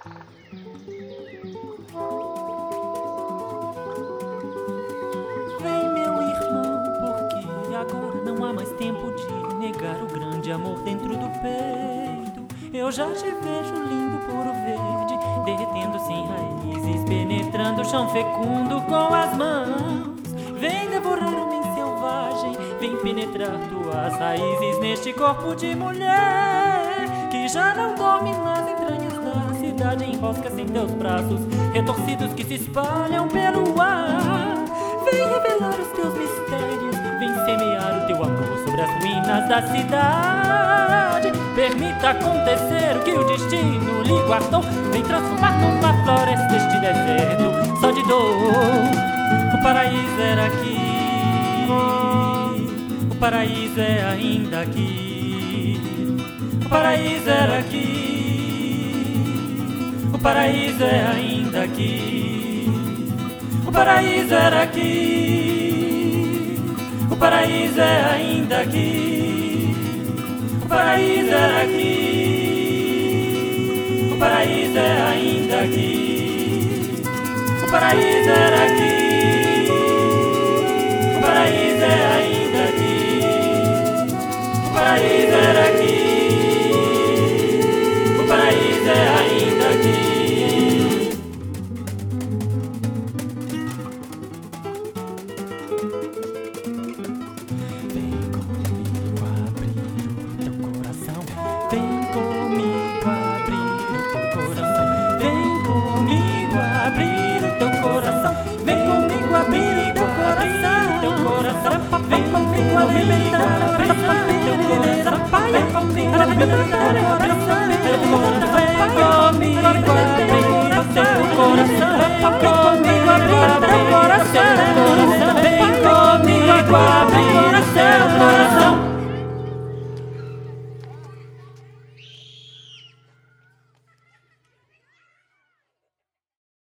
Vem, meu irmão, porque agora não há mais tempo de negar o grande amor dentro do peito. Eu já te vejo lindo, puro verde, derretendo-se em raízes, penetrando o chão fecundo com as mãos. Vem devorar o homem selvagem, vem penetrar tuas raízes neste corpo de mulher que já não dorme nas entranhas da cidade. Enrosca-se em teus braços retorcidos que se espalham pelo ar. Vem revelar os teus mistérios, vem semear o teu amor sobre as ruínas da cidade. Permita acontecer o que o destino lhe guardou. Vem transformar numa floresta este deserto só de dor. O paraíso era aqui, o paraíso é ainda aqui. O paraíso era aqui, o paraíso é ainda aqui. O paraíso era aqui, o paraíso é ainda aqui. O paraíso era aqui, o paraíso é ainda aqui. O paraíso era aqui, o paraíso é ainda aqui. O paraíso era aqui, o paraíso é ainda aqui. Vem comigo abrir o teu coração. Vem comigo abrir o teu coração. Vem comigo abrir o teu coração. Vem comigo abrir o teu coração. Vem comigo alimentar a brisa do teu coração. Vem comigo alimentar a brisa do teu coração. Vem comigo abrir o teu coração.